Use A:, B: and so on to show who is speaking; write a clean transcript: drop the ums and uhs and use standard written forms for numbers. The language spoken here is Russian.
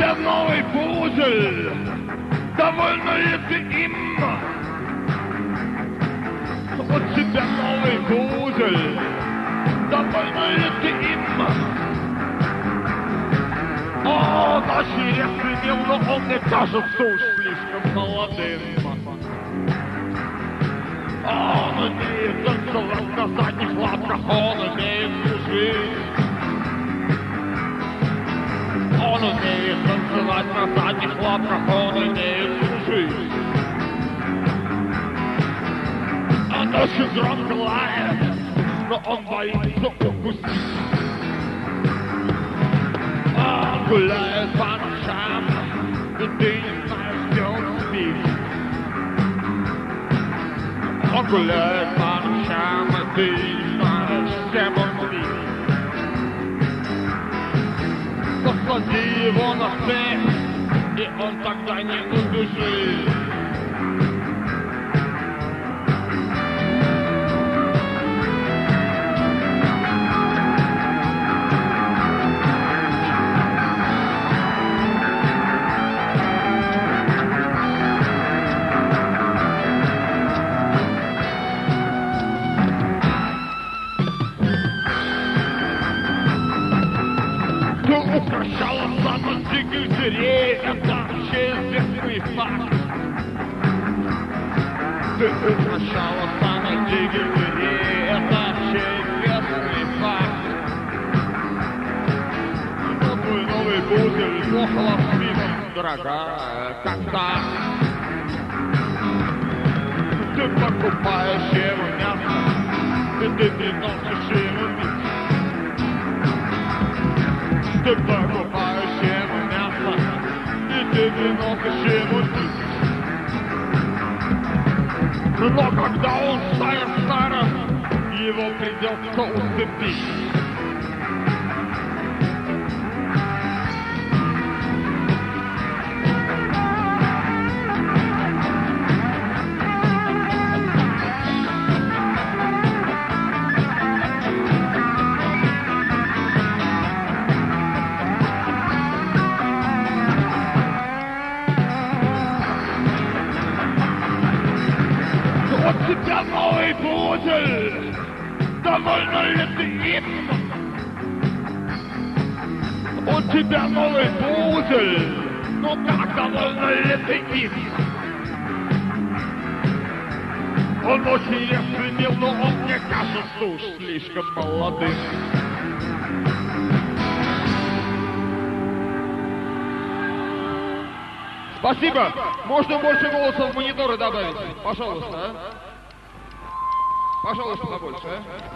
A: тебя новый пузель, довольна ли ты им? У тебя новый пузель, довольна ли ты им? О, ночи я сменил, но он мне кажется уж слишком молодым. Он умеет танцевать на задних лапках, он умеет служить. Он умеет танцевать на задних лапках, он умеет служить. Он очень громко лает, но он боится укусить. Он гуляет по ночам, и ты не знаешь, где он спит. Он гуляет по ночам, и ты не знаешь, с кем он спит. Посади его на цепь, и он тогда не убежит. Ты украшала самых диких зверей, это общеизвестный факт. Ты украшала самых диких зверей, это общеизвестный факт. Но твой новый пузырь плохо воспитан, дорогая, как так? Ты покупаешь его мясо, и ты приносишь ему мясо. Ты покупаешь ему мясо, и ты приносишь ему пить. Но когда он станет старым, его придется усыпить. У тебя новый пузель, довольна ли ты им? У тебя новый пузель, ну как довольна ли ты им? Он очень ясенил, но он мне кажется уж слишком молодым. Спасибо. Можно больше голосов в мониторы добавить? Пожалуйста, а? Пожалуйста, побольше, а?